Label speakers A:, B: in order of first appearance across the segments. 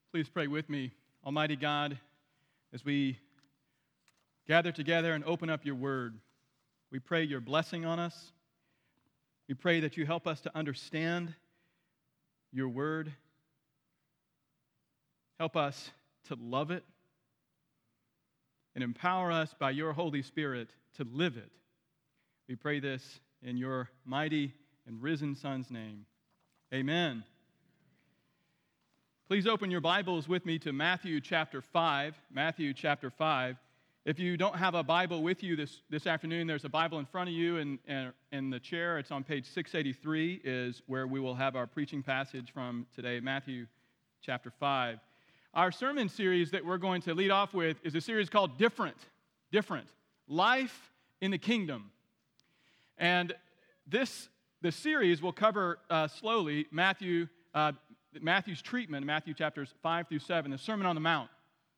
A: Please pray with me. Almighty God, as we gather together and open up your word, we pray your blessing on us. We pray that you help us to understand your word. Help us to love it and empower us by your Holy Spirit to live it. We pray this in your mighty and risen Son's name. Amen. Please open your Bibles with me to Matthew chapter 5. Matthew chapter 5. If you don't have a Bible with you this afternoon, there's a Bible in front of you in the chair. It's on page 683 is where we will have our preaching passage from today, Matthew chapter 5. Our sermon series that we're going to lead off with is a series called Different. Life in the Kingdom. And the series will cover slowly Matthew's treatment, Matthew chapters 5 through 7, the Sermon on the Mount.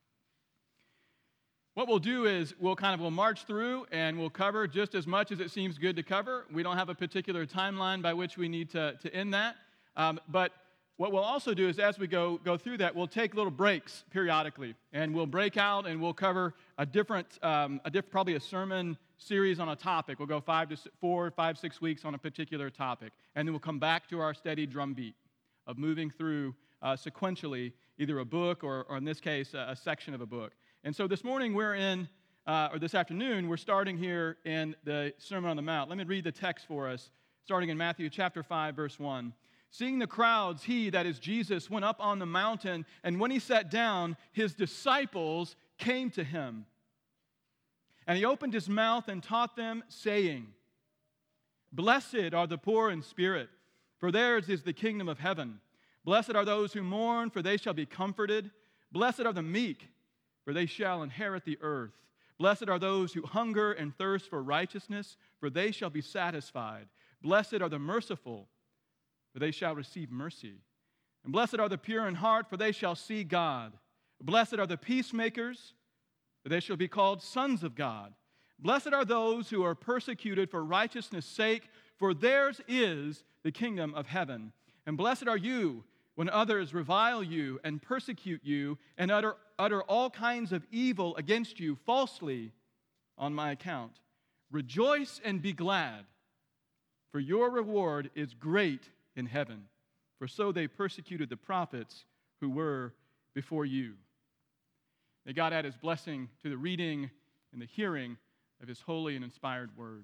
A: What we'll do is we'll march through and we'll cover just as much as it seems good to cover. We don't have a particular timeline by which we need to end that. But what we'll also do is as we go through that, we'll take little breaks periodically. And we'll break out and we'll cover probably a sermon series on a topic. We'll go 6 weeks on a particular topic. And then we'll come back to our steady drumbeat of moving through sequentially either a book or in this case, a section of a book. And so this morning this afternoon, we're starting here in the Sermon on the Mount. Let me read the text for us, starting in Matthew chapter 5, verse 1. Seeing the crowds, he, that is Jesus, went up on the mountain, and when he sat down, his disciples came to him. And he opened his mouth and taught them, saying, Blessed are the poor in spirit, for theirs is the kingdom of heaven. Blessed are those who mourn, for they shall be comforted. Blessed are the meek, for they shall inherit the earth. Blessed are those who hunger and thirst for righteousness, for they shall be satisfied. Blessed are the merciful, for they shall receive mercy. And blessed are the pure in heart, for they shall see God. Blessed are the peacemakers, for they shall be called sons of God. Blessed are those who are persecuted for righteousness' sake, for theirs is the kingdom of heaven. And blessed are you when others revile you and persecute you and utter all kinds of evil against you falsely on my account. Rejoice and be glad, for your reward is great in heaven. For so they persecuted the prophets who were before you. May God add his blessing to the reading and the hearing of his holy and inspired word.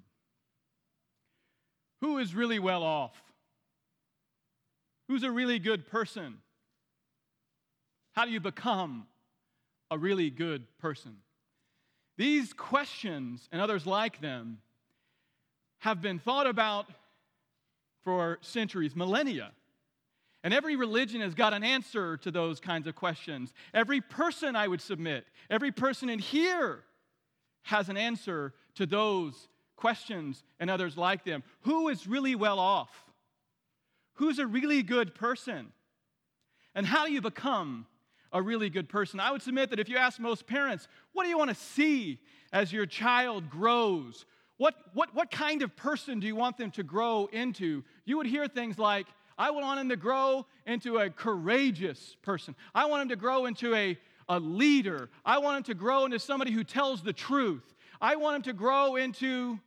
A: Who is really well off? Who's a really good person? How do you become a really good person? These questions and others like them have been thought about for centuries, millennia. And every religion has got an answer to those kinds of questions. Every person, I would submit, every person in here has an answer to those questions and others like them. Who is really well off? Who's a really good person? And how do you become a really good person? I would submit that if you ask most parents, what do you want to see as your child grows? What kind of person do you want them to grow into? You would hear things like, I want him to grow into a courageous person. I want him to grow into a leader. I want him to grow into somebody who tells the truth. I want him to grow into...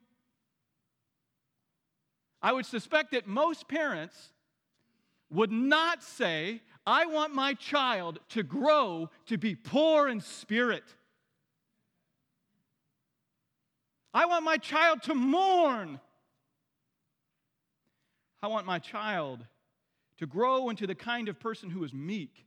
A: I would suspect that most parents would not say, I want my child to grow to be poor in spirit. I want my child to mourn. I want my child to grow into the kind of person who is meek.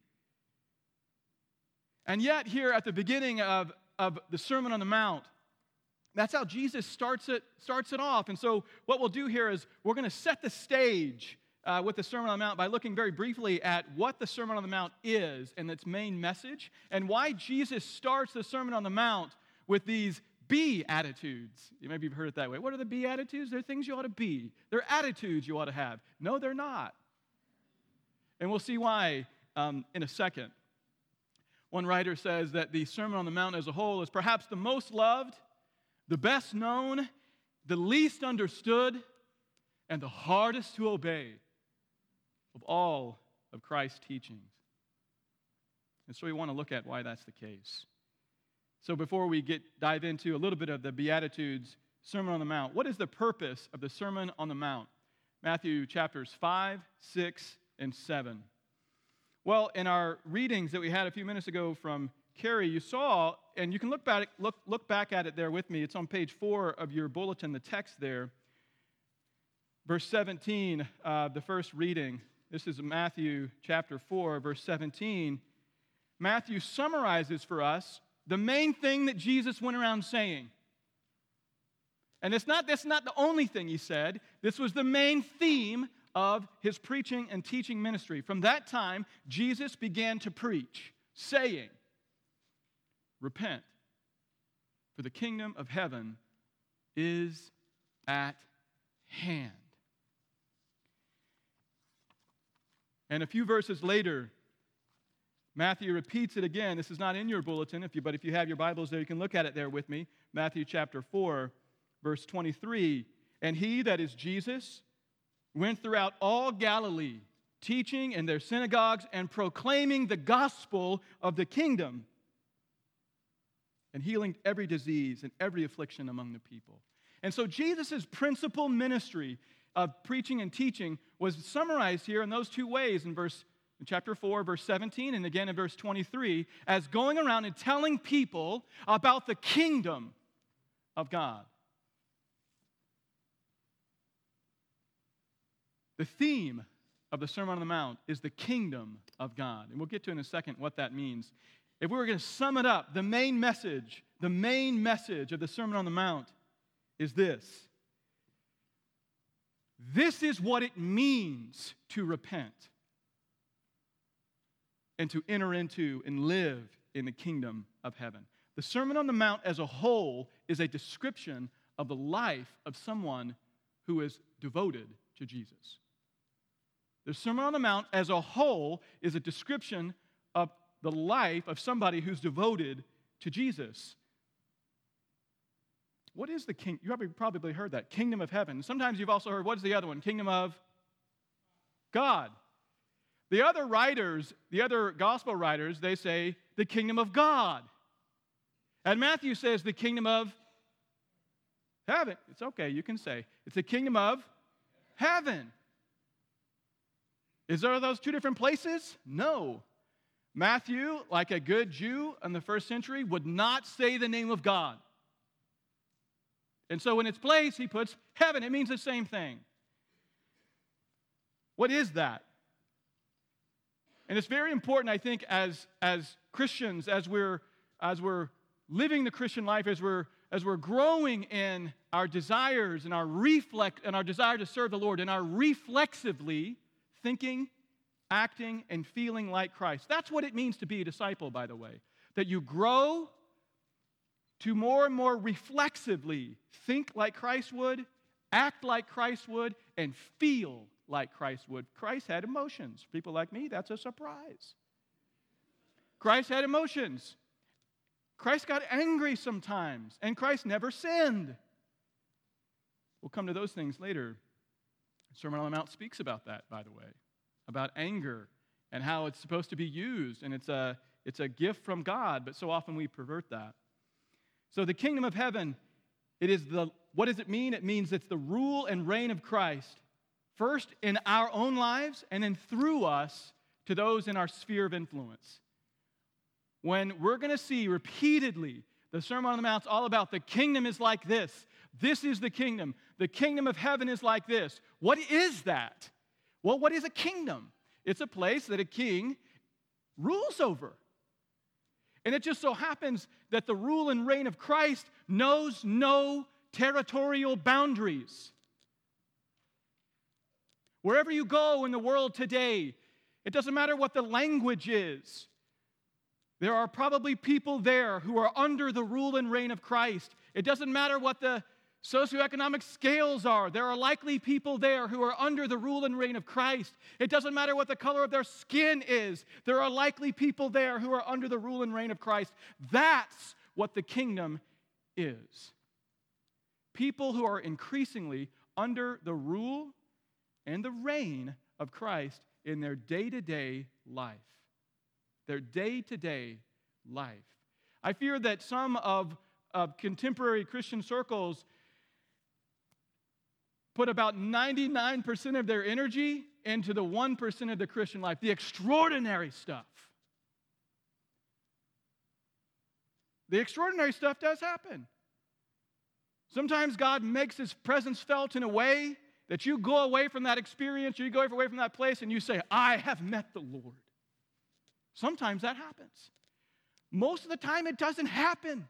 A: And yet, here at the beginning of the Sermon on the Mount, that's how Jesus starts it off. And so what we'll do here is we're going to set the stage with the Sermon on the Mount by looking very briefly at what the Sermon on the Mount is and its main message, and why Jesus starts the Sermon on the Mount with these Beatitudes. Maybe you've heard it that way. What are the Beatitudes? They're things you ought to be. They're attitudes you ought to have. No, they're not. And we'll see why in a second. One writer says that the Sermon on the Mount as a whole is perhaps the most loved, the best known, the least understood, and the hardest to obey of all of Christ's teachings. And so we want to look at why that's the case. So before we dive into a little bit of the Beatitudes, Sermon on the Mount, what is the purpose of the Sermon on the Mount? Matthew chapters 5, 6, and 7. Well, in our readings that we had a few minutes ago from Carrie, you saw, and you can look back at it there with me. It's on page 4 of your bulletin, the text there. Verse 17, the first reading. This is Matthew chapter 4, verse 17. Matthew summarizes for us the main thing that Jesus went around saying. And that's not the only thing he said. This was the main theme of his preaching and teaching ministry. From that time, Jesus began to preach, saying, "Repent, for the kingdom of heaven is at hand." And a few verses later, Matthew repeats it again. This is not in your bulletin, but if you have your Bibles there, you can look at it there with me. Matthew chapter 4, verse 23. "And he," that is Jesus, "went throughout all Galilee, teaching in their synagogues and proclaiming the gospel of the kingdom, and healing every disease and every affliction among the people." And so Jesus' principal ministry of preaching and teaching was summarized here in those two ways in chapter 4, verse 17, and again in verse 23, as going around and telling people about the kingdom of God. The theme of the Sermon on the Mount is the kingdom of God. And we'll get to in a second what that means. If we were going to sum it up, the main message of the Sermon on the Mount is this. This is what it means to repent and to enter into and live in the kingdom of heaven. The Sermon on the Mount as a whole is a description of the life of someone who is devoted to Jesus. The Sermon on the Mount as a whole is a description of the life of somebody who's devoted to Jesus. What is the kingdom? You probably heard that, kingdom of heaven. Sometimes you've also heard, what is the other one? Kingdom of God. The other writers, the other gospel writers, they say the kingdom of God. And Matthew says the kingdom of heaven. It's okay, you can say. It's the kingdom of heaven. Is there those two different places? No. Matthew, like a good Jew in the first century, would not say the name of God. And so in its place, he puts heaven. It means the same thing. What is that? And it's very important, I think, as Christians, as we're living the Christian life, as we're growing in our desires and our desire to serve the Lord, and our reflexively thinking, acting, and feeling like Christ. That's what it means to be a disciple, by the way. That you grow to more and more reflexively think like Christ would, act like Christ would, and feel like Christ would. Christ had emotions. People like me, that's a surprise. Christ had emotions. Christ got angry sometimes, and Christ never sinned. We'll come to those things later. The Sermon on the Mount speaks about that, by the way, about anger and how it's supposed to be used, and it's a gift from God, but so often we pervert that. So the kingdom of heaven, what does it mean? It means it's the rule and reign of Christ, first in our own lives, and then through us to those in our sphere of influence. When we're going to see repeatedly the Sermon on the Mount's all about the kingdom is like this. This is the kingdom. The kingdom of heaven is like this. What is that? Well, what is a kingdom? It's a place that a king rules over. And it just so happens that the rule and reign of Christ knows no territorial boundaries. Wherever you go in the world today, it doesn't matter what the language is. There are probably people there who are under the rule and reign of Christ. It doesn't matter what the socioeconomic scales are. There are likely people there who are under the rule and reign of Christ. It doesn't matter what the color of their skin is. There are likely people there who are under the rule and reign of Christ. That's what the kingdom is. People who are increasingly under the rule and the reign of Christ in their day-to-day life. their day-to-day life. I fear that some of contemporary Christian circles put about 99% of their energy into the 1% of the Christian life, the extraordinary stuff. The extraordinary stuff does happen. Sometimes God makes His presence felt in a way that you go away from that experience, or you go away from that place, and you say, I have met the Lord. Sometimes that happens. Most of the time, it doesn't happen.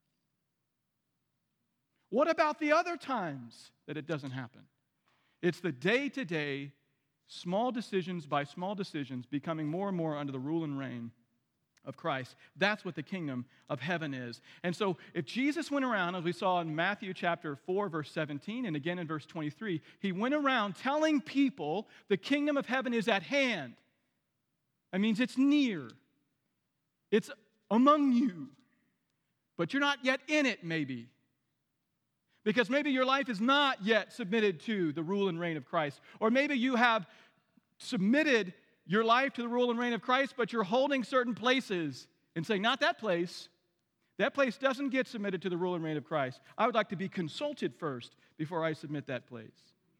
A: What about the other times that it doesn't happen? It's the day-to-day, small decisions by small decisions, becoming more and more under the rule and reign of Christ. That's what the kingdom of heaven is. And so if Jesus went around, as we saw in Matthew chapter 4, verse 17, and again in verse 23, He went around telling people the kingdom of heaven is at hand. That means it's near. It's among you. But you're not yet in it, maybe. Because maybe your life is not yet submitted to the rule and reign of Christ. Or maybe you have submitted your life to the rule and reign of Christ, but you're holding certain places and saying, not that place. That place doesn't get submitted to the rule and reign of Christ. I would like to be consulted first before I submit that place.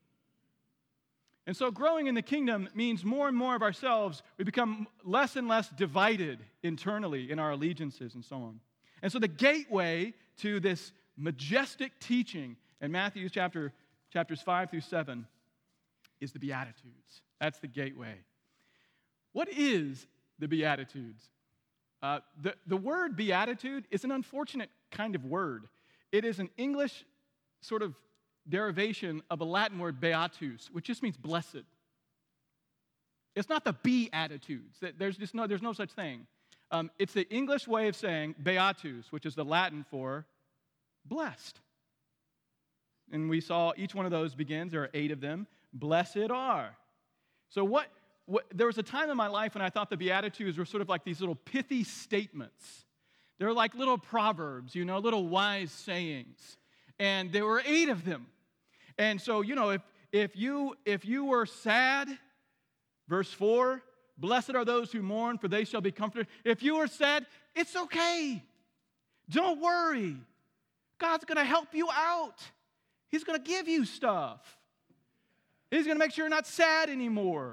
A: And so growing in the kingdom means more and more of ourselves, we become less and less divided internally in our allegiances and so on. And so the gateway to this majestic teaching in Matthew chapters 5 through 7 is the Beatitudes. That's the gateway. What is the Beatitudes? The word beatitude is an unfortunate kind of word. It is an English sort of derivation of a Latin word beatus, which just means blessed. It's not the beatitudes. There's no such thing. It's the English way of saying beatus, which is the Latin for blessed. And we saw each one of those begins, there are 8 of them, blessed are. So there was a time in my life when I thought the Beatitudes were sort of like these little pithy statements. They're like little proverbs, little wise sayings. And there were 8 of them. And so, if you were sad, verse 4, blessed are those who mourn, for they shall be comforted. If you were sad, it's okay. Don't worry. God's going to help you out. He's going to give you stuff. He's going to make sure you're not sad anymore.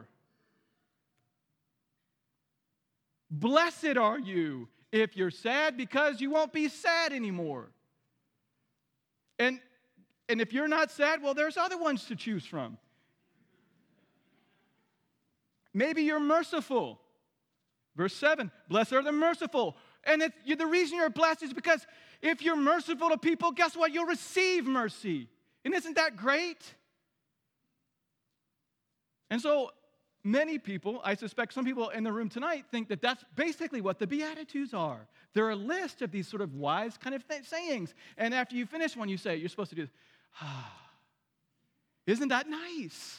A: Blessed are you if you're sad, because you won't be sad anymore. And if you're not sad, well, there's other ones to choose from. Maybe you're merciful. Verse 7, blessed are the merciful. And the reason you're blessed is because if you're merciful to people, guess what? You'll receive mercy. And isn't that great? And so many people, I suspect some people in the room tonight, think that that's basically what the Beatitudes are. They're a list of these sort of wise kind of sayings. And after you finish one, you say, you're supposed to do, isn't that nice?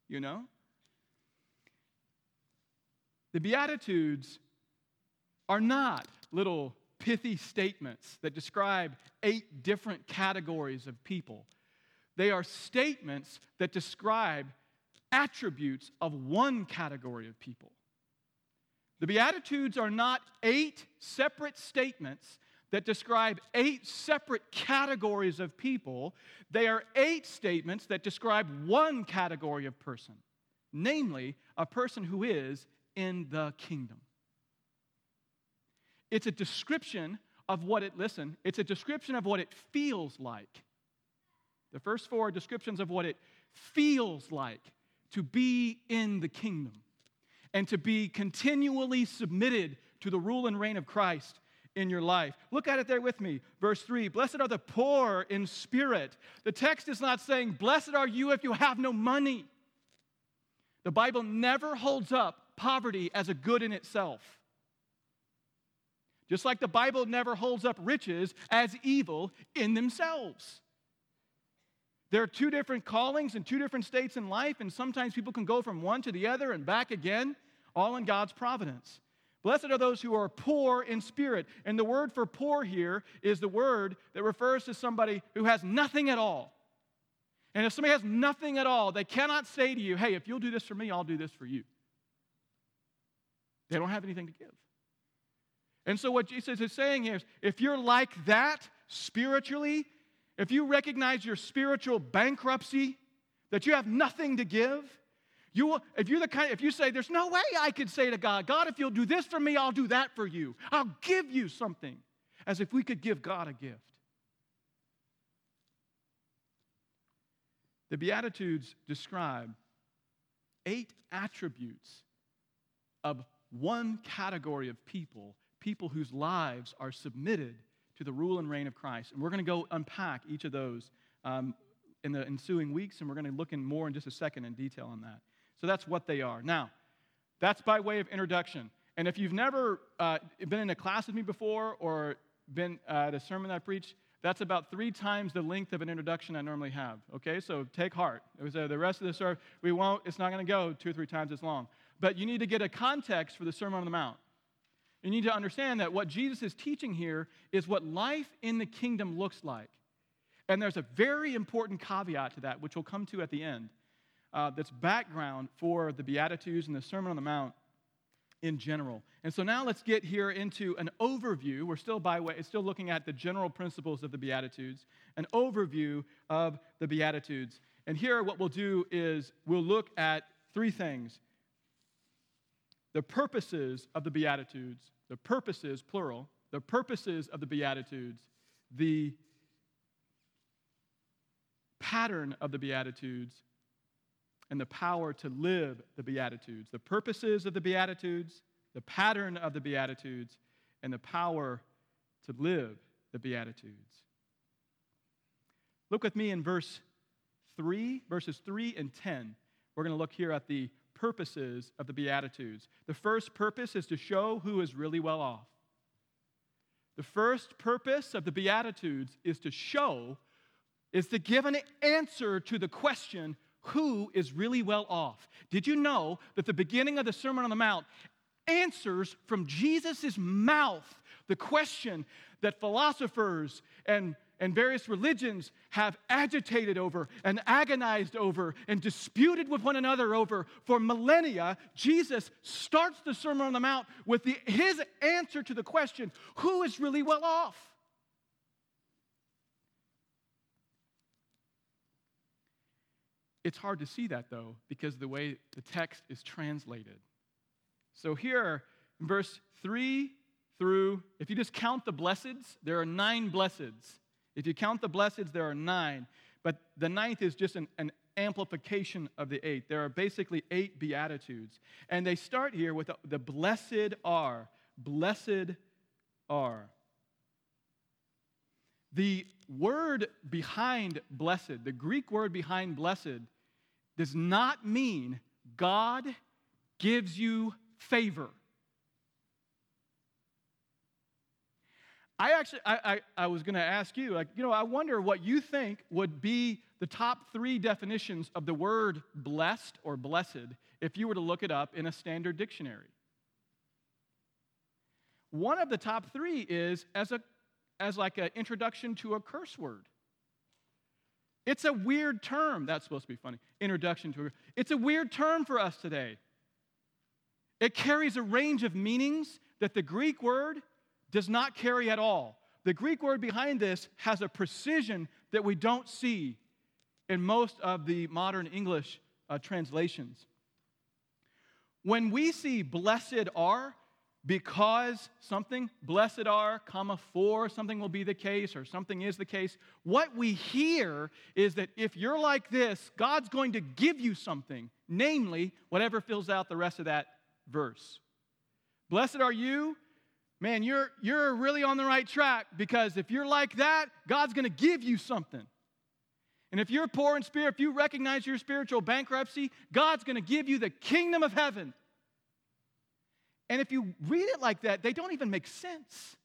A: The Beatitudes are not little pithy statements that describe 8 different categories of people. They are statements that describe attributes of one category of people. The Beatitudes are not 8 separate statements that describe 8 separate categories of people. They are 8 statements that describe one category of person, namely, a person who is in the kingdom. It's a description of it's a description of what it feels like. The first 4 are descriptions of what it feels like to be in the kingdom and to be continually submitted to the rule and reign of Christ in your life. Look at it there with me. Verse 3, blessed are the poor in spirit. The text is not saying, blessed are you if you have no money. The Bible never holds up poverty as a good in itself. Just like the Bible never holds up riches as evil in themselves. There are 2 different callings and 2 different states in life, and sometimes people can go from one to the other and back again, all in God's providence. Blessed are those who are poor in spirit. And the word for poor here is the word that refers to somebody who has nothing at all. And if somebody has nothing at all, they cannot say to you, hey, if you'll do this for me, I'll do this for you. They don't have anything to give. And so what Jesus is saying here is, if you're like that spiritually, if you recognize your spiritual bankruptcy, that you have nothing to give, if you say, there's no way I could say to God, God, if you'll do this for me, I'll do that for you. I'll give you something, as if we could give God a gift. The Beatitudes describe 8 attributes of one category of people whose lives are submitted to the rule and reign of Christ. And we're going to go unpack each of those in the ensuing weeks, and we're going to look more in just a second in detail on that. So that's what they are. Now, that's by way of introduction. And if you've never been in a class with me before or been at a sermon I preached, that's about 3 times the length of an introduction I normally have. Okay, so take heart. The rest of the sermon, it's not going to go 2 or 3 times as long. But you need to get a context for the Sermon on the Mount. You need to understand that what Jesus is teaching here is what life in the kingdom looks like. And there's a very important caveat to that, which we'll come to at the end, that's background for the Beatitudes and the Sermon on the Mount in general. And so now let's get here into an overview. We're still looking at the general principles of the Beatitudes, an overview of the Beatitudes. And here what we'll do is we'll look at 3 things. The purposes of the Beatitudes, the purposes, plural, the purposes of the Beatitudes, the pattern of the Beatitudes, and the power to live the Beatitudes. The purposes of the Beatitudes, the pattern of the Beatitudes, and the power to live the Beatitudes. Look with me in verses 3 and 10. We're going to look here at the purposes of the Beatitudes. The first purpose is to show who is really well off. The first purpose of the Beatitudes is to give an answer to the question, who is really well off? Did you know that the beginning of the Sermon on the Mount answers from Jesus' mouth the question that philosophers and various religions have agitated over and agonized over and disputed with one another over for millennia? Jesus starts the Sermon on the Mount with his answer to the question, who is really well off? It's hard to see that, though, because of the way the text is translated. So here, in verse 3 through, if you just count the blesseds, there are 9 blesseds. If you count the blesseds, there are 9. But the 9th is just an amplification of the 8. There are basically 8 Beatitudes. And they start here with the blessed are. Blessed are. The word behind blessed, the Greek word behind blessed, does not mean God gives you favor. I was going to ask you, I wonder what you think would be the top 3 definitions of the word blessed or blessed if you were to look it up in a standard dictionary. One of the top 3 is as like an introduction to a curse word. It's a weird term. That's supposed to be funny. It's a weird term for us today. It carries a range of meanings that the Greek word does not carry at all. The Greek word behind this has a precision that we don't see in most of the modern English translations. When we see blessed are, because something, blessed are, for something will be the case or something is the case, what we hear is that if you're like this, God's going to give you something, namely, whatever fills out the rest of that verse. Blessed are you, man, you're really on the right track, because if you're like that, God's going to give you something. And if you're poor in spirit, if you recognize your spiritual bankruptcy, God's going to give you the kingdom of heaven. And if you read it like that, they don't even make sense.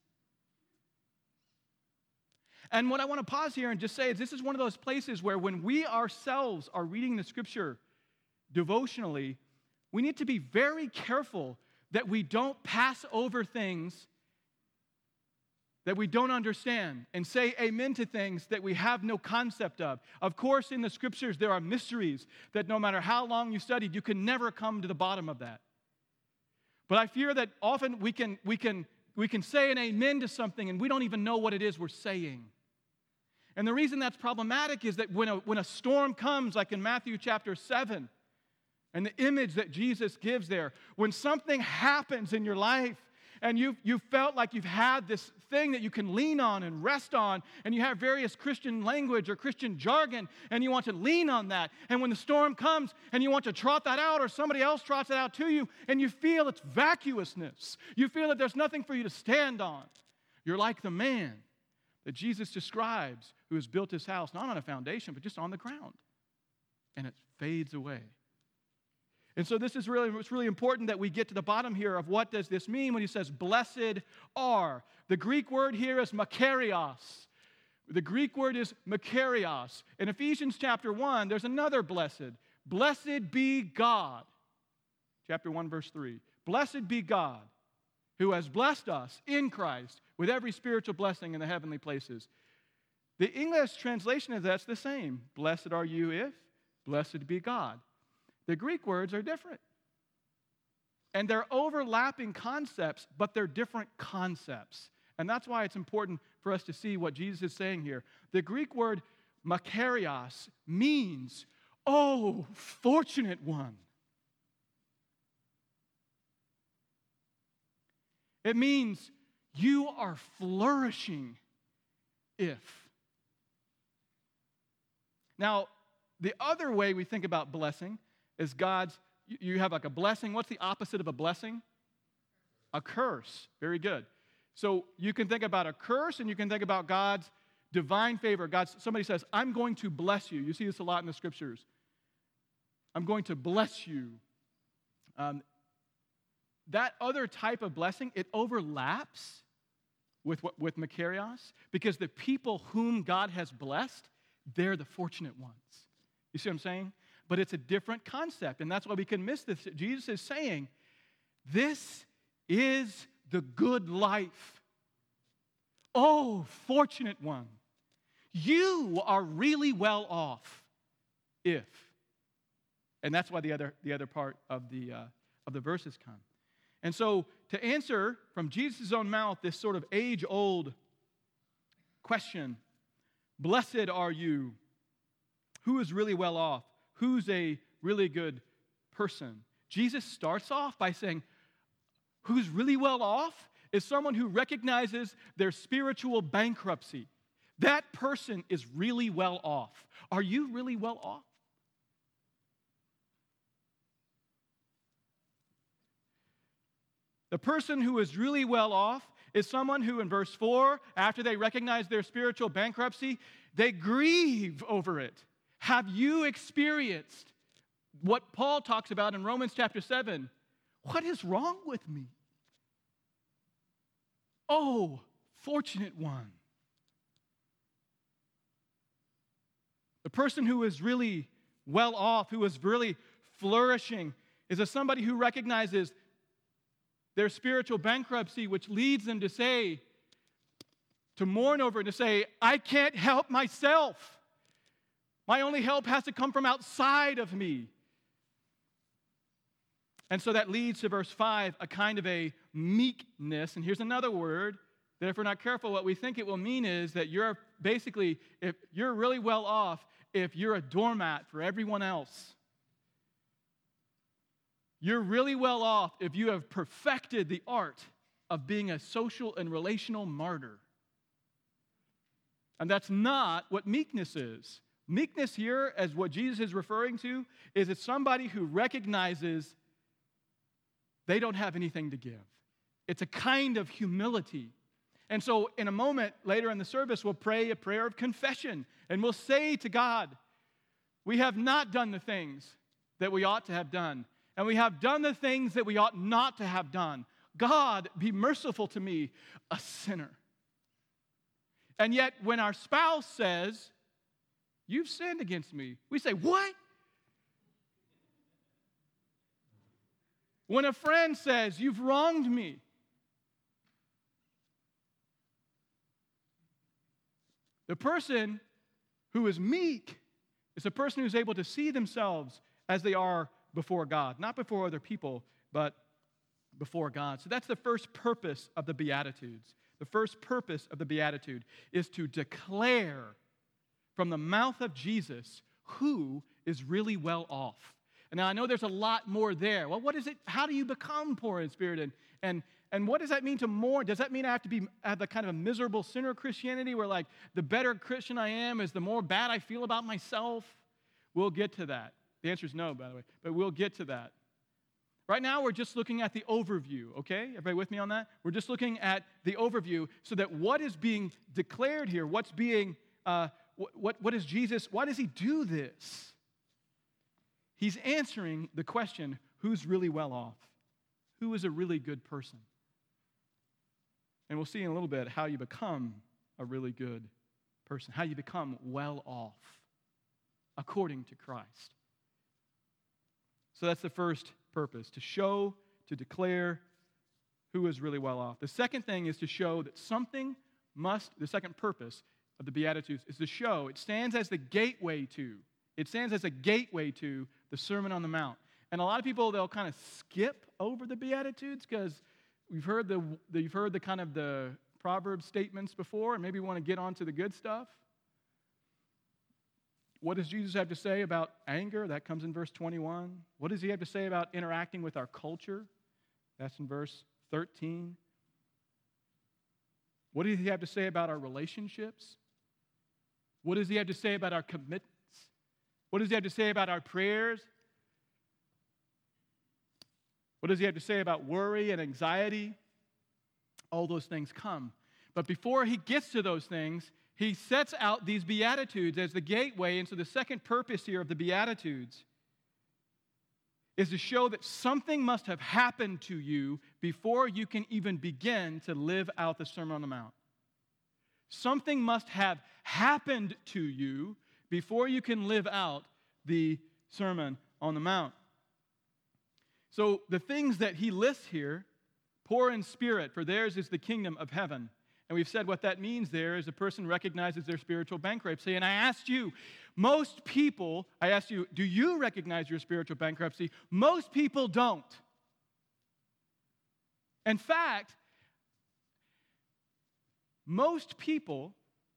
A: And what I want to pause here and just say is this is one of those places where when we ourselves are reading the Scripture devotionally, we need to be very careful that we don't pass over things that we don't understand and say amen to things that we have no concept of. Of course, in the Scriptures, there are mysteries that no matter how long you studied, you can never come to the bottom of that. But I fear that often we can we can say an amen to something and we don't even know what it is we're saying. And the reason that's problematic is that when a storm comes, like in Matthew chapter 7, and the image that Jesus gives there, when something happens in your life and you felt like you've had this thing that you can lean on and rest on, and you have various Christian language or Christian jargon, and you want to lean on that. And when the storm comes and you want to trot that out, or somebody else trots it out to you, and you feel its vacuousness, you feel that there's nothing for you to stand on. You're like the man that Jesus describes who has built his house not on a foundation, but just on the ground. And it fades away. And so it's really important that we get to the bottom here of what does this mean when he says, blessed are. The Greek word here is makarios. The Greek word is makarios. In Ephesians chapter 1, there's another blessed. Blessed be God. Chapter 1, verse 3. Blessed be God, who has blessed us in Christ with every spiritual blessing in the heavenly places. The English translation of that's the same. Blessed are you if, blessed be God. The Greek words are different. And they're overlapping concepts, but they're different concepts. And that's why it's important for us to see what Jesus is saying here. The Greek word makarios means, oh, fortunate one. It means you are flourishing if. Now, the other way we think about blessing is you have like a blessing. What's the opposite of a blessing? A curse. Very good. So you can think about a curse and you can think about God's divine favor. Somebody says, I'm going to bless you. You see this a lot in the scriptures. I'm going to bless you. That other type of blessing, it overlaps with makarios because the people whom God has blessed, they're the fortunate ones. You see what I'm saying? But it's a different concept, and that's why we can miss this. Jesus is saying, this is the good life. Oh, fortunate one. You are really well off if. And that's why the other part of the verses come. And so to answer from Jesus' own mouth this sort of age-old question, blessed are you. Who is really well off? Who's a really good person? Jesus starts off by saying, who's really well off is someone who recognizes their spiritual bankruptcy. That person is really well off. Are you really well off? The person who is really well off is someone who, in verse 4, after they recognize their spiritual bankruptcy, they grieve over it. Have you experienced what Paul talks about in Romans chapter 7? What is wrong with me? Oh, fortunate one. The person who is really well off, who is really flourishing, is somebody who recognizes their spiritual bankruptcy, which leads them to mourn over it, to say, I can't help myself. My only help has to come from outside of me. And so that leads to verse 5, a kind of a meekness. And here's another word that if we're not careful, what we think it will mean is that you're basically, if you're really well off, if you're a doormat for everyone else. You're really well off if you have perfected the art of being a social and relational martyr. And that's not what meekness is. Meekness here, as what Jesus is referring to, is it's somebody who recognizes they don't have anything to give. It's a kind of humility. And so in a moment later in the service, we'll pray a prayer of confession. And we'll say to God, we have not done the things that we ought to have done. And we have done the things that we ought not to have done. God, be merciful to me, a sinner. And yet when our spouse says, you've sinned against me, we say, what? When a friend says, you've wronged me, the person who is meek is a person who's able to see themselves as they are before God. Not before other people, but before God. So that's the first purpose of the Beatitudes. The first purpose of the Beatitude is to declare from the mouth of Jesus who is really well off. And now I know there's a lot more there. Well, what is it? How do you become poor in spirit? And what does that mean to mourn? Does that mean I have the kind of a miserable sinner Christianity where like the better Christian I am is the more bad I feel about myself? We'll get to that. The answer is no, by the way, but we'll get to that. Right now, we're just looking at the overview, okay? Everybody with me on that? We're just looking at the overview so that what is being declared here, what's being, what is Jesus, why does he do this? He's answering the question, who's really well off? Who is a really good person? And we'll see in a little bit how you become a really good person, how you become well off according to Christ. So that's the first purpose, to show, to declare who is really well off. The second thing is to show that the second purpose of the Beatitudes is to show, it stands as a gateway to the Sermon on the Mount. And a lot of people, they'll kind of skip over the Beatitudes because you've heard the kind of the Proverbs statements before and maybe want to get on to the good stuff. What does Jesus have to say about anger? That comes in verse 21. What does he have to say about interacting with our culture? That's in verse 13. What does he have to say about our relationships? What does he have to say about our commitments? What does he have to say about our prayers? What does he have to say about worry and anxiety? All those things come. But before he gets to those things, he sets out these Beatitudes as the gateway. And so the second purpose here of the Beatitudes is to show that something must have happened to you before you can even begin to live out the Sermon on the Mount. Something must have happened to you before you can live out the Sermon on the Mount. So the things that he lists here, poor in spirit, for theirs is the kingdom of heaven. And we've said what that means there is a person recognizes their spiritual bankruptcy. And I asked you, do you recognize your spiritual bankruptcy? Most people don't. In fact, most people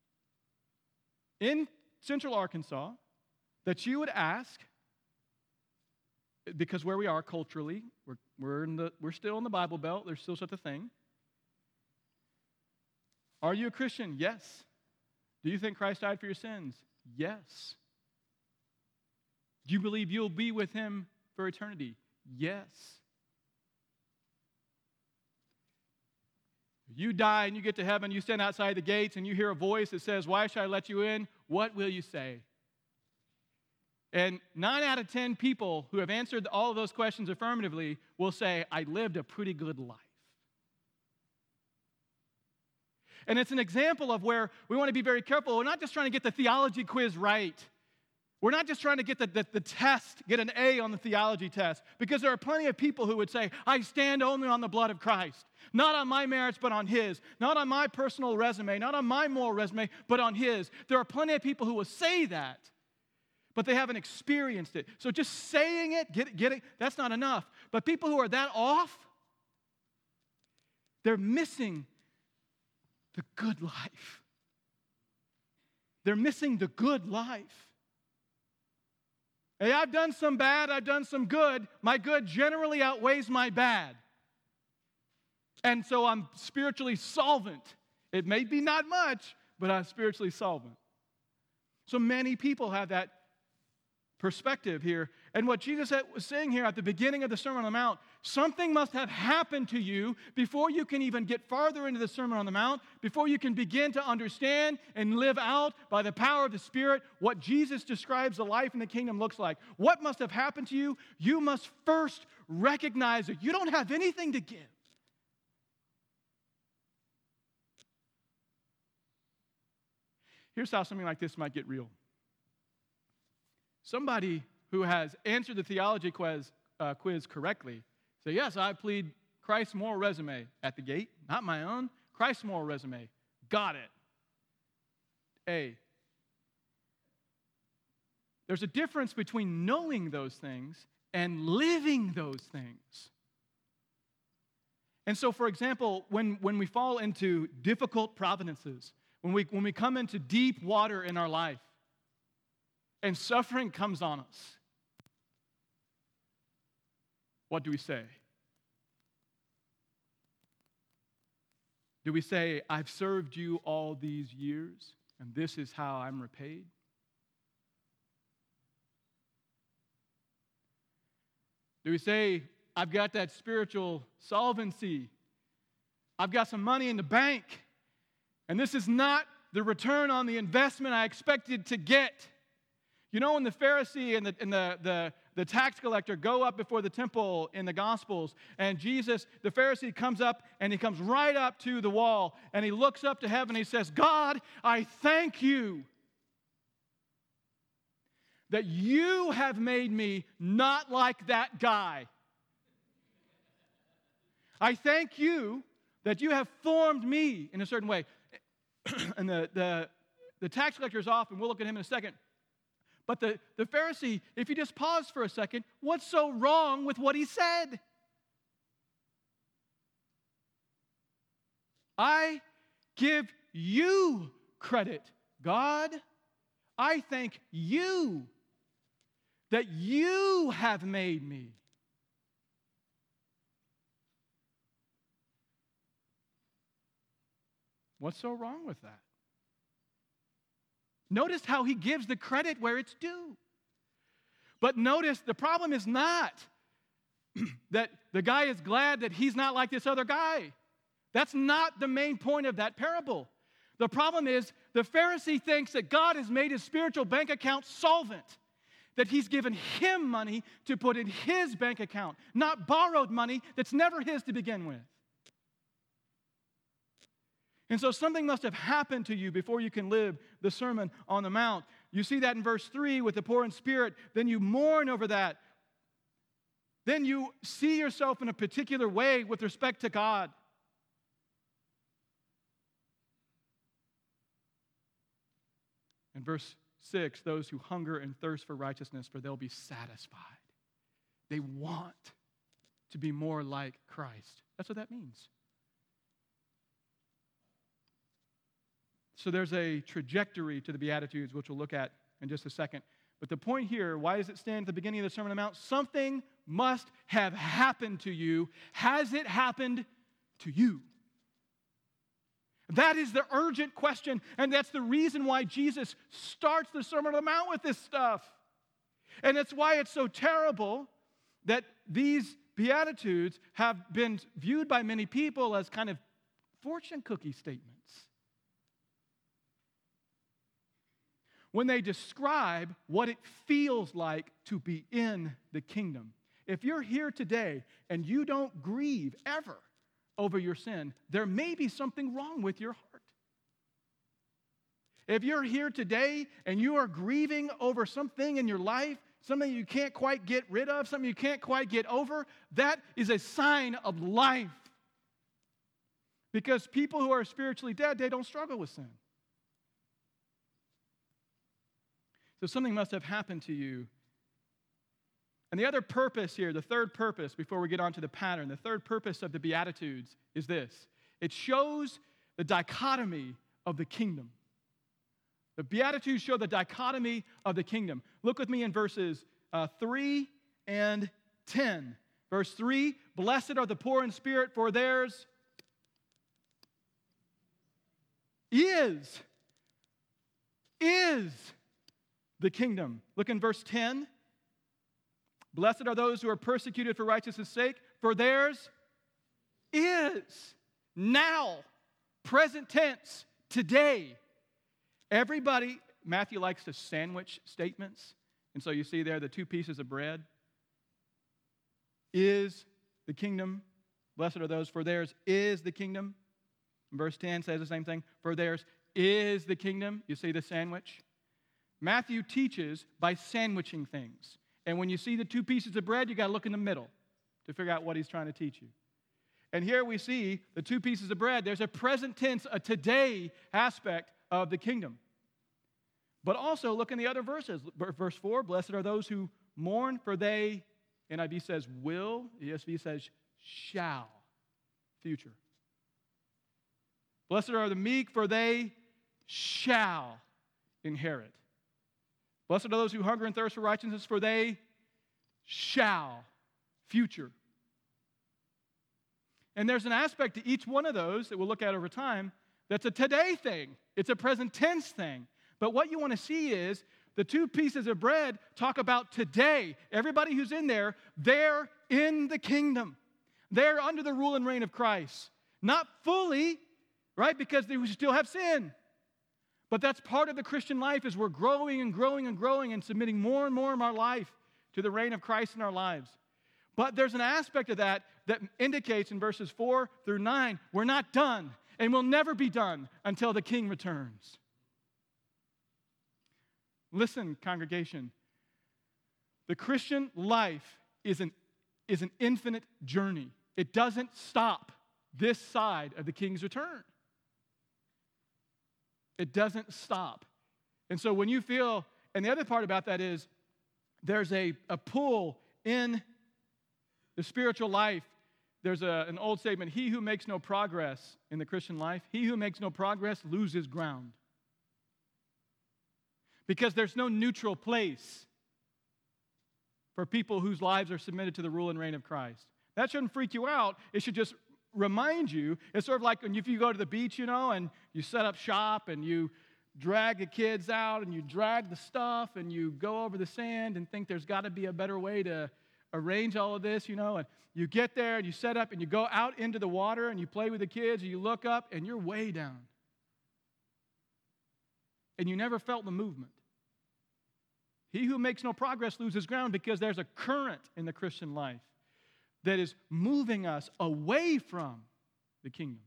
A: in Central Arkansas that you would ask, because where we are culturally, we're still in the Bible Belt, there's still such a thing. Are you a Christian? Yes. Do you think Christ died for your sins? Yes. Do you believe you'll be with him for eternity? Yes. You die and you get to heaven, you stand outside the gates and you hear a voice that says, "Why should I let you in?" What will you say? And 9 out of 10 people who have answered all of those questions affirmatively will say, "I lived a pretty good life." And it's an example of where we want to be very careful. We're not just trying to get the theology quiz right. We're not just trying to get the test, get an A on the theology test, because there are plenty of people who would say, "I stand only on the blood of Christ, not on my merits, but on his, not on my personal resume, not on my moral resume, but on his." There are plenty of people who will say that, but they haven't experienced it. So just saying it, get it, that's not enough. But people who are that off, they're missing the good life. They're missing the good life. Hey, I've done some bad, I've done some good. My good generally outweighs my bad. And so I'm spiritually solvent. It may be not much, but I'm spiritually solvent. So many people have that perspective here. And what Jesus was saying here at the beginning of the Sermon on the Mount, something must have happened to you before you can even get farther into the Sermon on the Mount, before you can begin to understand and live out by the power of the Spirit what Jesus describes the life in the kingdom looks like. What must have happened to you? You must first recognize that you don't have anything to give. Here's how something like this might get real. Somebody who has answered the theology quiz correctly say, "Yes, I plead Christ's moral resume at the gate, not my own. Christ's moral resume. Got it. A." There's a difference between knowing those things and living those things. And so, for example, when we fall into difficult providences, when we come into deep water in our life, and suffering comes on us, what do we say? Do we say, I've served you all these years, and this is how I'm repaid? Do we say, I've got that spiritual solvency, I've got some money in the bank, and this is not the return on the investment I expected to get? You know, when the Pharisee and the tax collector go up before the temple in the Gospels, and Jesus, the Pharisee, comes up, and he comes right up to the wall, and he looks up to heaven, and he says, God, I thank you that you have made me not like that guy. I thank you that you have formed me in a certain way. And the tax collector is off, and we'll look at him in a second. But the Pharisee, if you just pause for a second, what's so wrong with what he said? I give you credit, God. I thank you that you have made me. What's so wrong with that? Notice how he gives the credit where it's due. But notice the problem is not that the guy is glad that he's not like this other guy. That's not the main point of that parable. The problem is the Pharisee thinks that God has made his spiritual bank account solvent, that he's given him money to put in his bank account, not borrowed money that's never his to begin with. And so something must have happened to you before you can live the Sermon on the Mount. You see that in verse 3 with the poor in spirit. Then you mourn over that. Then you see yourself in a particular way with respect to God. In verse 6, those who hunger and thirst for righteousness, for they'll be satisfied. They want to be more like Christ. That's what that means. So there's a trajectory to the Beatitudes, which we'll look at in just a second. But the point here, why does it stand at the beginning of the Sermon on the Mount? Something must have happened to you. Has it happened to you? That is the urgent question, and that's the reason why Jesus starts the Sermon on the Mount with this stuff. And that's why it's so terrible that these Beatitudes have been viewed by many people as kind of fortune cookie statements. When they describe what it feels like to be in the kingdom. If you're here today and you don't grieve ever over your sin, there may be something wrong with your heart. If you're here today and you are grieving over something in your life, something you can't quite get rid of, something you can't quite get over, that is a sign of life. Because people who are spiritually dead, they don't struggle with sin. So something must have happened to you. And the other purpose here, the third purpose, before we get on to the pattern, the third purpose of the Beatitudes is this. It shows the dichotomy of the kingdom. The Beatitudes show the dichotomy of the kingdom. Look with me in verses 3 and 10. Verse 3, blessed are the poor in spirit, for theirs is the kingdom. Look in verse 10. Blessed are those who are persecuted for righteousness' sake, for theirs is now, present tense, today. Everybody, Matthew likes to sandwich statements. And so you see there the two pieces of bread. Is the kingdom. Blessed are those, for theirs is the kingdom. And verse 10 says the same thing. For theirs is the kingdom. You see the sandwich? Matthew teaches by sandwiching things. And when you see the two pieces of bread, you got to look in the middle to figure out what he's trying to teach you. And here we see the two pieces of bread. There's a present tense, a today aspect of the kingdom. But also look in the other verses. Verse 4, blessed are those who mourn, for they, NIV says will, ESV says shall future. Blessed are the meek, for they shall inherit. Blessed are those who hunger and thirst for righteousness, for they shall, future. And there's an aspect to each one of those that we'll look at over time that's a today thing. It's a present tense thing. But what you want to see is the two pieces of bread talk about today. Everybody who's in there, they're in the kingdom. They're under the rule and reign of Christ. Not fully, right, because we still have sin. But that's part of the Christian life, is we're growing and growing and growing and submitting more and more of our life to the reign of Christ in our lives. But there's an aspect of that that indicates in verses 4 through 9, we're not done and we'll never be done until the King returns. Listen, congregation, the Christian life is an infinite journey. It doesn't stop this side of the King's return. It doesn't stop. And so when you feel, and the other part about that is, there's a pull in the spiritual life. There's an old statement, he who makes no progress in the Christian life, he who makes no progress loses ground. Because there's no neutral place for people whose lives are submitted to the rule and reign of Christ. That shouldn't freak you out. It should just remind you. It's sort of like if you go to the beach, and you set up shop and you drag the kids out and you drag the stuff and you go over the sand and think there's got to be a better way to arrange all of this, and you get there and you set up and you go out into the water and you play with the kids and you look up and you're way down. And you never felt the movement. He who makes no progress loses ground, because there's a current in the Christian life that is moving us away from the kingdom.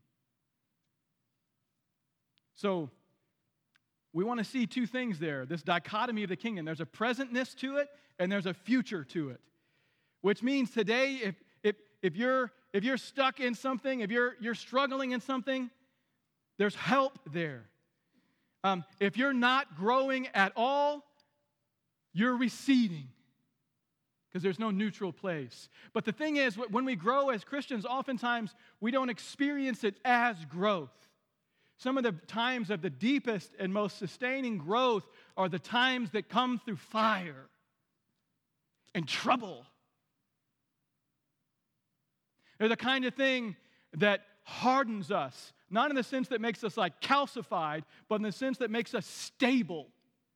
A: So we want to see two things there, this dichotomy of the kingdom. There's a presentness to it and there's a future to it, which means today if you're stuck in something, if you're struggling in something, there's help there. If you're not growing at all, you're receding, because there's no neutral place. But the thing is, when we grow as Christians, oftentimes we don't experience it as growth. Some of the times of the deepest and most sustaining growth are the times that come through fire and trouble. They're the kind of thing that hardens us, not in the sense that makes us like calcified, but in the sense that makes us stable,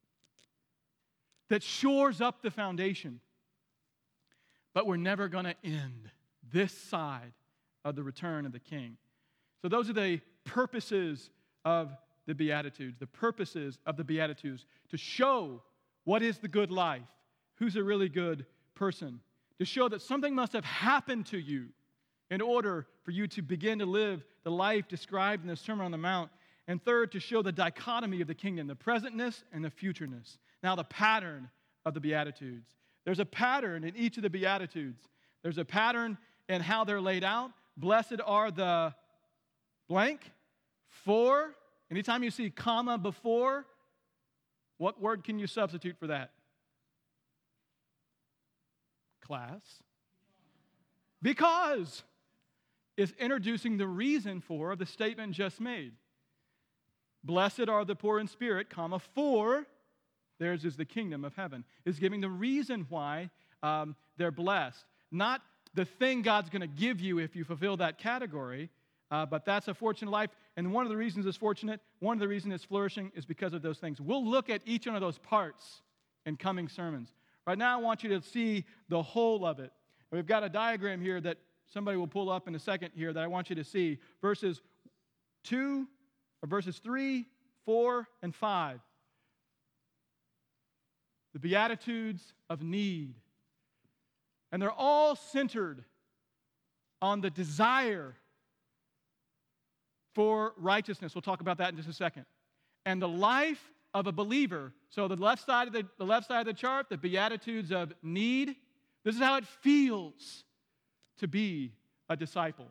A: that shores up the foundation. But we're never going to end this side of the return of the King. So those are the purposes of the Beatitudes, to show what is the good life, who's a really good person, to show that something must have happened to you in order for you to begin to live the life described in the Sermon on the Mount. And third, to show the dichotomy of the kingdom, the presentness and the futureness. Now, the pattern of the Beatitudes. There's a pattern in each of the Beatitudes. There's a pattern in how they're laid out. Blessed are the blank, for. Anytime you see comma before, what word can you substitute for that? Class. Because is introducing the reason for the statement just made. Blessed are the poor in spirit, comma, for theirs is the kingdom of heaven. Is giving the reason why they're blessed. Not the thing God's going to give you if you fulfill that category, but that's a fortunate life. And one of the reasons it's fortunate, one of the reasons it's flourishing is because of those things. We'll look at each one of those parts in coming sermons. Right now, I want you to see the whole of it. We've got a diagram here that somebody will pull up in a second here that I want you to see. Verses 3, 4, and 5. The Beatitudes of need. And they're all centered on the desire for righteousness. We'll talk about that in just a second. And the life of a believer. So the left side of the chart, the Beatitudes of need. This is how it feels to be a disciple.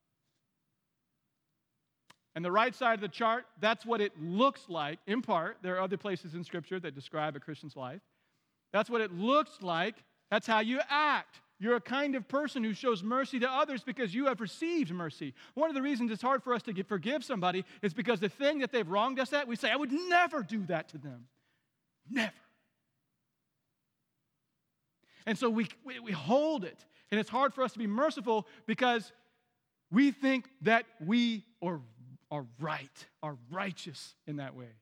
A: And the right side of the chart, that's what it looks like, in part. There are other places in Scripture that describe a Christian's life. That's what it looks like. That's how you act you're a kind of person who shows mercy to others because you have received mercy. One of the reasons it's hard for us to forgive somebody is because the thing that they've wronged us at, we say, I would never do that to them. Never. And so we hold it. And it's hard for us to be merciful because we think that we are right, are righteous in that way.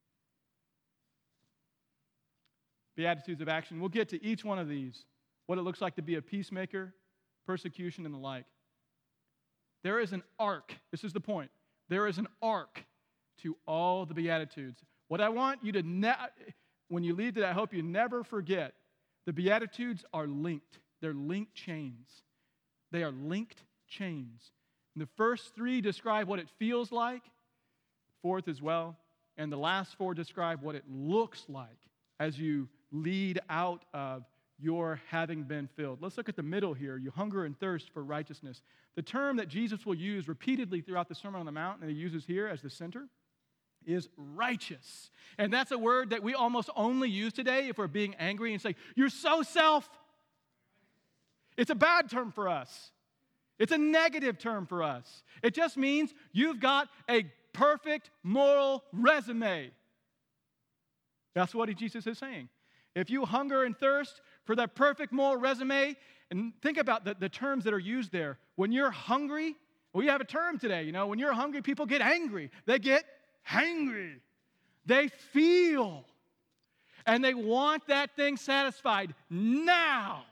A: Beatitudes of action. We'll get to each one of these, what it looks like to be a peacemaker, persecution, and the like. There is an arc. This is the point. There is an arc to all the Beatitudes. What I want you to, when you leave today, I hope you never forget, the Beatitudes are linked. They're linked chains. They are linked chains. And the first three describe what it feels like, fourth as well, and the last four describe what it looks like as you lead out of your having been filled. Let's look at the middle here. You hunger and thirst for righteousness. The term that Jesus will use repeatedly throughout the Sermon on the Mount, and he uses here as the center, is righteous. And that's a word that we almost only use today if we're being angry and say, you're so self. It's a bad term for us. It's a negative term for us. It just means you've got a perfect moral resume. That's what Jesus is saying. If you hunger and thirst for that perfect moral resume, and think about the terms that are used there. When you're hungry, we have a term today, when you're hungry, people get angry. They get hangry. They feel. And they want that thing satisfied now.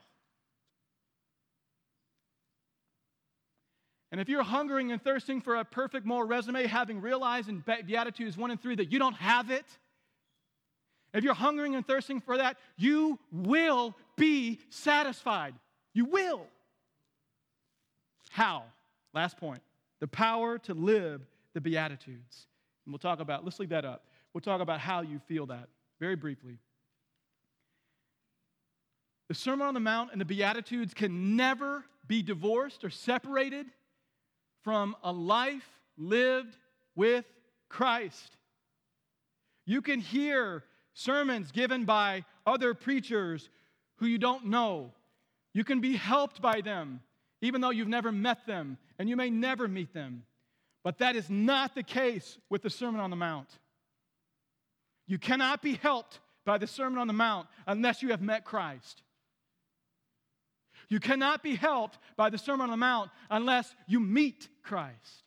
A: And if you're hungering and thirsting for a perfect moral resume, having realized in Beatitudes 1 and 3 that you don't have it, if you're hungering and thirsting for that, you will be satisfied. You will. How? Last point. The power to live the Beatitudes. And we'll talk about, let's leave that up. We'll talk about how you feel that very briefly. The Sermon on the Mount and the Beatitudes can never be divorced or separated from a life lived with Christ. You can hear sermons given by other preachers who you don't know. You can be helped by them, even though you've never met them, and you may never meet them. But that is not the case with the Sermon on the Mount. You cannot be helped by the Sermon on the Mount unless you have met Christ. You cannot be helped by the Sermon on the Mount unless you meet Christ.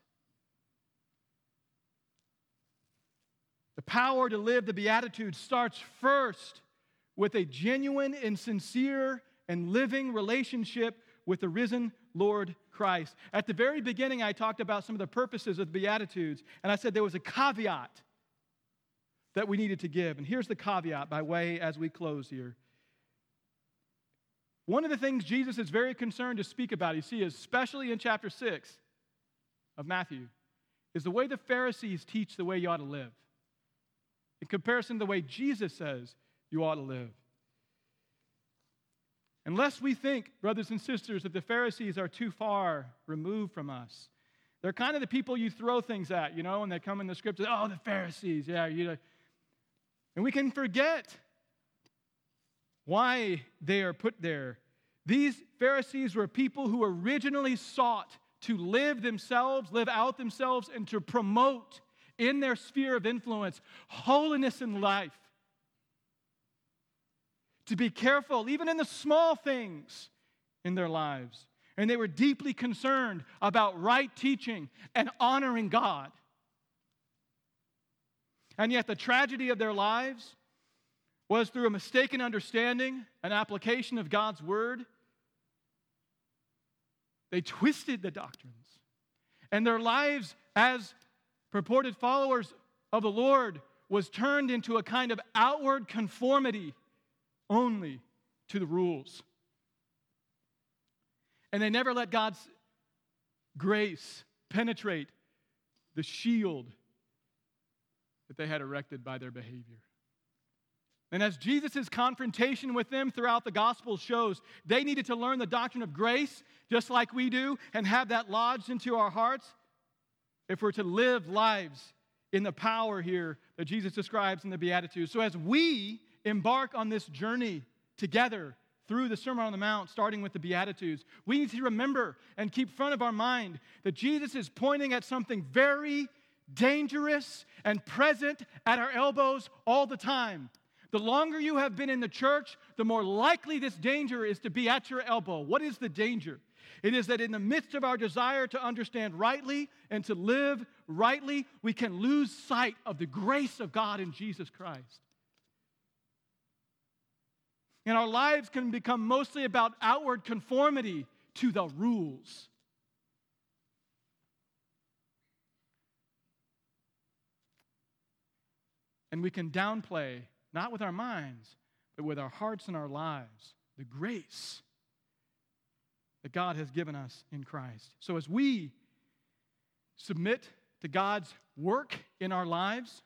A: The power to live the Beatitudes starts first with a genuine and sincere and living relationship with the risen Lord Christ. At the very beginning, I talked about some of the purposes of the Beatitudes, and I said there was a caveat that we needed to give. And here's the caveat by way as we close here. One of the things Jesus is very concerned to speak about, you see, especially in chapter 6 of Matthew, is the way the Pharisees teach the way you ought to live, in comparison to the way Jesus says you ought to live. Unless we think, brothers and sisters, that the Pharisees are too far removed from us. They're kind of the people you throw things at, and they come in the scriptures, oh, the Pharisees, yeah. And we can forget why they are put there. These Pharisees were people who originally sought to live out themselves, and to promote in their sphere of influence holiness in life. To be careful, even in the small things in their lives. And they were deeply concerned about right teaching and honoring God. And yet the tragedy of their lives was through a mistaken understanding and application of God's word. They twisted the doctrines. And their lives as purported followers of the Lord was turned into a kind of outward conformity only to the rules. And they never let God's grace penetrate the shield that they had erected by their behavior. And as Jesus' confrontation with them throughout the Gospel shows, they needed to learn the doctrine of grace just like we do and have that lodged into our hearts if we're to live lives in the power here that Jesus describes in the Beatitudes. So as we embark on this journey together through the Sermon on the Mount, starting with the Beatitudes, we need to remember and keep front of our mind that Jesus is pointing at something very dangerous and present at our elbows all the time. The longer you have been in the church, the more likely this danger is to be at your elbow. What is the danger? It is that in the midst of our desire to understand rightly and to live rightly, we can lose sight of the grace of God in Jesus Christ. And our lives can become mostly about outward conformity to the rules. And we can downplay, not with our minds, but with our hearts and our lives, the grace that God has given us in Christ. So as we submit to God's work in our lives,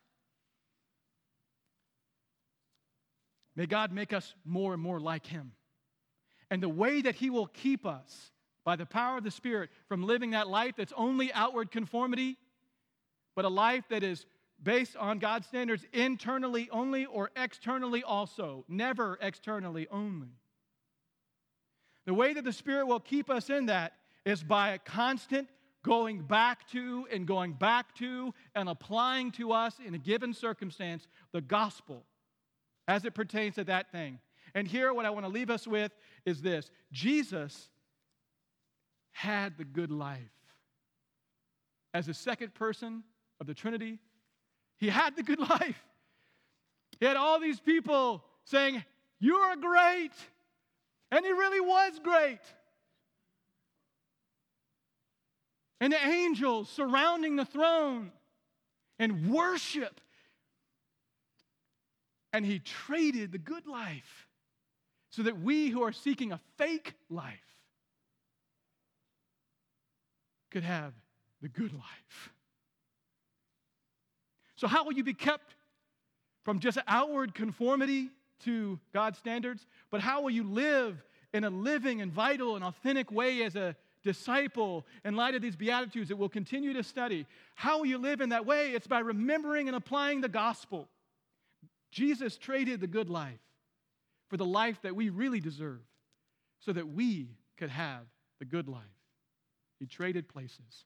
A: may God make us more and more like Him. And the way that He will keep us by the power of the Spirit from living that life that's only outward conformity, but a life that is based on God's standards internally only or externally also, never externally only. The way that the Spirit will keep us in that is by a constant going back to and applying to us in a given circumstance the gospel as it pertains to that thing. And here what I want to leave us with is this. Jesus had the good life. As the second person of the Trinity, He had the good life. He had all these people saying, "You're great." And He really was great. And the angels surrounding the throne and worship. And He traded the good life so that we who are seeking a fake life could have the good life. So how will you be kept from just outward conformity to God's standards, but how will you live in a living and vital and authentic way as a disciple in light of these Beatitudes that we'll continue to study? How will you live in that way? It's by remembering and applying the gospel. Jesus traded the good life for the life that we really deserve so that we could have the good life. He traded places.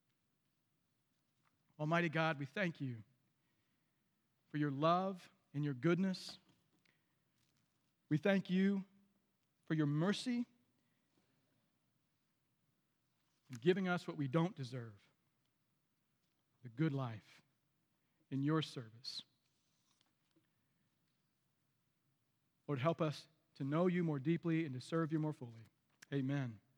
A: Almighty God, we thank You for Your love and Your goodness. We thank You for Your mercy in giving us what we don't deserve, the good life in Your service. Lord, help us to know You more deeply and to serve You more fully. Amen.